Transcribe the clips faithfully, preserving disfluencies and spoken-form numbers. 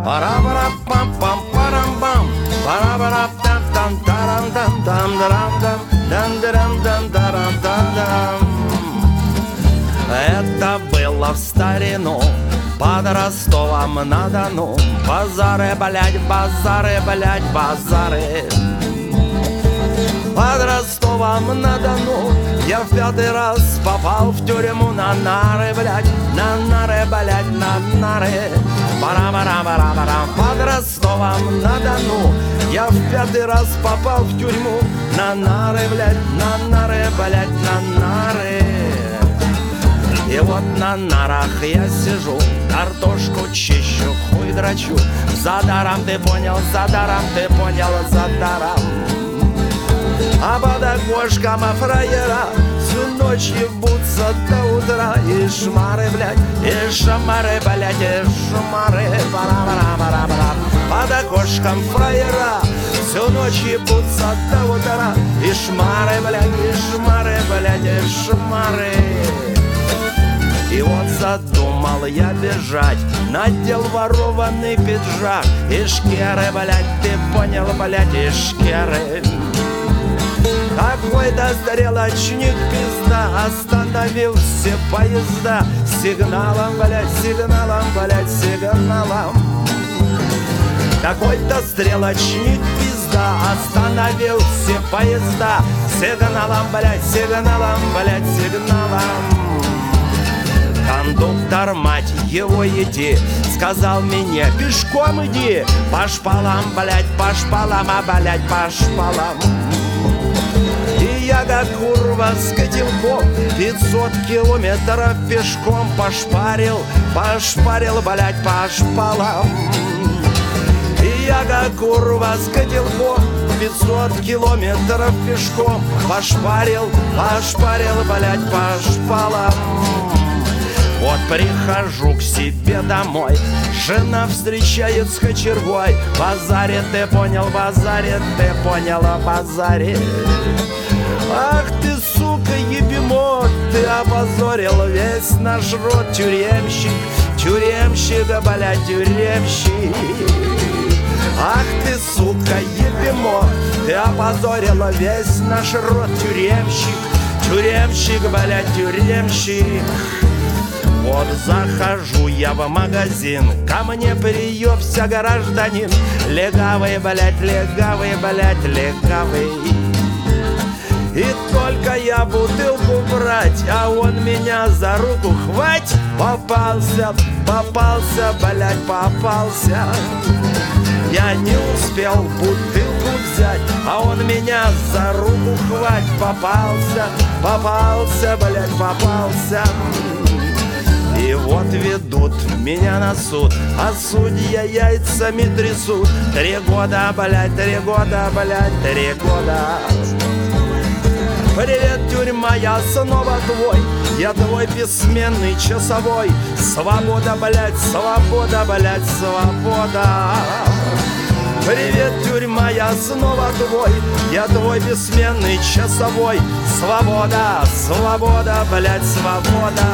Пара-пара-пам-пам-парам-пам, пара-пара-пам-там-тарам-там-там-дарам-там-дарам-там-там. Это было в старину под Ростовом-на-Дону. Базары, блядь, базары, блядь, базары. Под Ростовом-на-Дону я в пятый раз попал в тюрьму на нары, блядь, на нары, блядь, на нары. Пара-пара-пара-пара. Под Ростовом-на-Дону я в пятый раз попал в тюрьму на нары, блядь, на нары, блядь, на нары. И вот на нарах я сижу, картошку чищу, хуй драчу. За даром, ты понял, за даром, ты понял, за даром. А под окошком фраера всю ночь ебутся до утра. И шмары, блядь, и шмары, блядь, и шмары. Пара-пара-пара-пара. Под окошком фраера всю ночь ебутся до утра. И шмары, блядь, и шмары, блядь, и шмары. И вот задумал я бежать, надел ворованный пиджак. И шкеры, блядь, ты понял, блядь, и шкеры. Какой-то стрелочник пизда остановил все поезда сигналом, блядь, сигналом, блядь, сигналом. Какой-то стрелочник пизда остановил все поезда сигналом, блядь, сигналом, блядь, сигналом. Кондуктор, мать его, иди, сказал мне, пешком иди. По шпалам, блядь, по шпалам, а, блядь, по шпалам. И я, как курва с котелком, пятьсот километров пешком пошпарил, пошпарил, блядь, по шпалам. И я, как курва с котелком, пятьсот километров пешком пошпарил, пошпарил, блядь, по шпалам. Вот прихожу к себе домой, жена встречает с кочергой. Базарит, ты понял, базарит, ты понял, базарит. Ах ты, сука, ебемот, ты опозорил весь наш род. Тюремщик, тюремщик, блядь, тюремщик. Ах ты, сука, ебемот, ты опозорил весь наш род. Тюремщик, тюремщик, блядь, тюремщик. Вот захожу я в магазин, ко мне приёбся гражданин. Легавый, блядь, легавый, блядь, легавый. И только я бутылку брать, а он меня за руку хвать. Попался, попался, блядь, попался. Я не успел бутылку взять, а он меня за руку хвать. Попался, попался, блядь, попался. И вот ведут меня на суд, а судья яйцами трясут. Три года, блядь, три года, блядь, три года. Привет, тюрьма, я снова твой, я твой бессменный часовой. Свобода, блядь, свобода, блядь, свобода. Привет, тюрьма, я снова твой, я твой бессменный часовой. Свобода, свобода, блядь, свобода.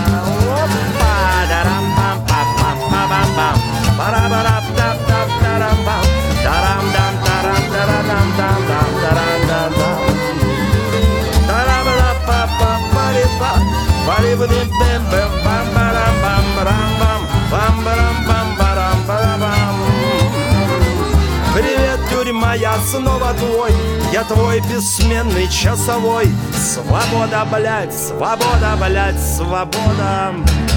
Привет, тюрьма, я снова твой, я твой бессменный часовой. Свобода, блядь, свобода, блядь, свобода.